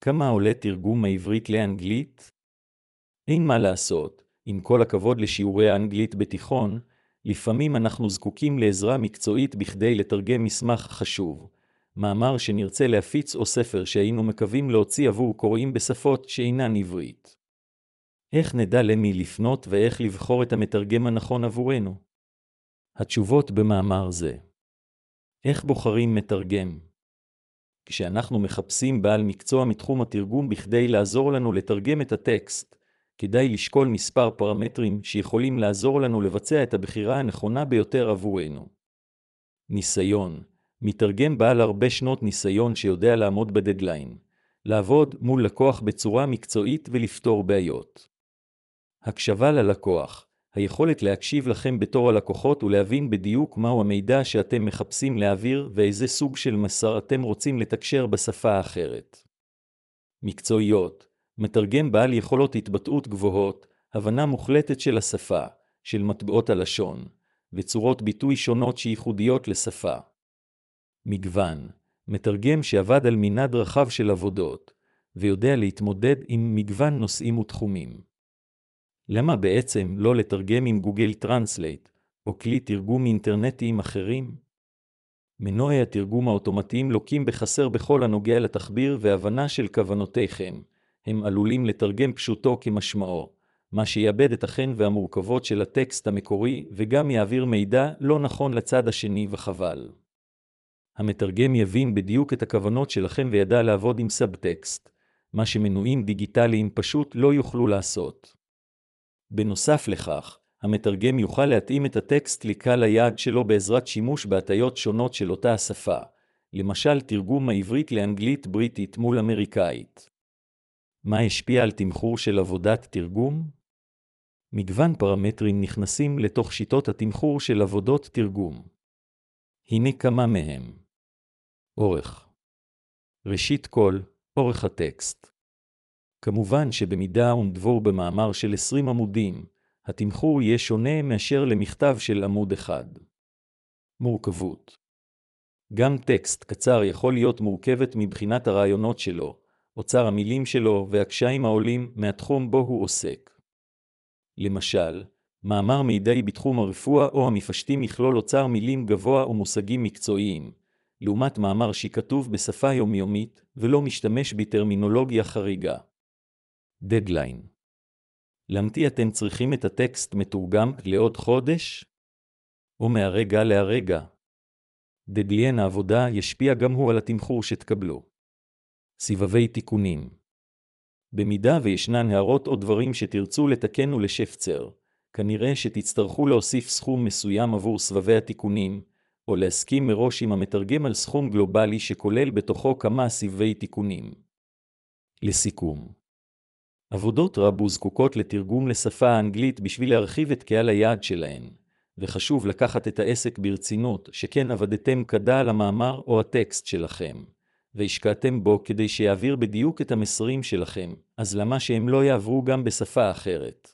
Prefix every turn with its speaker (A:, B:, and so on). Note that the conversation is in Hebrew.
A: כמה עולה תרגום העברית לאנגלית? אין מה לעשות, עם כל הכבוד לשיעורי האנגלית בתיכון, לפעמים אנחנו זקוקים לעזרה מקצועית בכדי לתרגם מסמך חשוב, מאמר שנרצה להפיץ או ספר שהיינו מקווים להוציא עבור קוראים בשפות שאינן עברית. איך נדע למי לפנות ואיך לבחור את המתרגם הנכון עבורנו? התשובות במאמר זה. איך בוחרים מתרגם? כשאנחנו מחפשים בעל מקצוע מתחום התרגום בכדי לעזור לנו לתרגם את הטקסט, כדאי לשקול מספר פרמטרים שיכולים לעזור לנו לבצע את הבחירה הנכונה ביותר עבורנו. ניסיון. מתרגם בעל הרבה שנות ניסיון שיודע לעמוד בדדליין, לעבוד מול לקוח בצורה מקצועית ולפתור בעיות. הקשבה ללקוח. היכולת להקשיב לכם בתור הלקוחות ולהבין בדיוק מהו המידע שאתם מחפשים להעביר ואיזה סוג של מסר אתם רוצים לתקשר בשפה האחרת. מקצועיות. מתרגם בעל יכולות התבטאות גבוהות, הבנה מוחלטת של השפה, של מטבעות הלשון, וצורות ביטוי שונות שייחודיות לשפה. מגוון. מתרגם שעבד על מנעד רחב של עבודות, ויודע להתמודד עם מגוון נושאים ותחומים. למה בעצם לא לתרגם עם גוגל טרנסלייט, או כלי תרגום אינטרנטיים אחרים? מנועי התרגום האוטומטיים לוקים בחסר בכל הנוגע לתחביר והבנה של כוונותיכם. הם עלולים לתרגם פשוטו כמשמעו, מה שיאבד את החן והמורכבות של הטקסט המקורי וגם יעביר מידע לא נכון לצד השני וחבל. המתרגם יבין בדיוק את הכוונות שלכם וידע לעבוד עם סאבטקסט, מה שמנועים דיגיטליים פשוט לא יוכלו לעשות. בנוסף לכך, המתרגם יוכל להתאים את הטקסט לקהל היעד שלו בעזרת שימוש בהטיות שונות של אותה השפה, למשל תרגום העברית לאנגלית בריטית מול אמריקאית. מה השפיע על תמחור של עבודת תרגום? מגוון פרמטרים נכנסים לתוך שיטות התמחור של עבודות תרגום. הנה כמה מהם. אורך. ראשית כל, אורך הטקסט. כמובן שבמידה ונדבור במאמר של 20 עמודים, התמחור יהיה שונה מאשר למכתב של עמוד אחד. מורכבות. גם טקסט קצר יכול להיות מורכבת מבחינת הרעיונות שלו, אוצר המילים שלו והקשיים העולים מהתחום בו הוא עוסק. למשל, מאמר מידעי בתחום הרפואה או המפשטים יכלול אוצר מילים גבוה ומושגים מקצועיים, לעומת מאמר שכתוב בשפה יומיומית ולא משתמש בטרמינולוגיה חריגה. דדליין. למתי אתם צריכים את הטקסט מתורגם לעוד חודש? או מהרגע להרגע? דדליין העבודה ישפיע גם הוא על התמחור שתקבלו. סבבי תיקונים. במידה וישנן הערות או דברים שתרצו לתקן ולשפצר, כנראה שתצטרכו להוסיף סכום מסוים עבור סבבי התיקונים, או להסכים מראש עם המתרגם על סכום גלובלי שכולל בתוכו כמה סבבי תיקונים. לסיכום. עבודות רבות זקוקות לתרגום לשפה האנגלית בשביל להרחיב את קהל היעד שלהן, וחשוב לקחת את העסק ברצינות שכן עבדתם כדאי על המאמר או הטקסט שלכם, והשקעתם בו כדי שיעביר בדיוק את המסרים שלכם, אז למה שהם לא יעברו גם בשפה אחרת?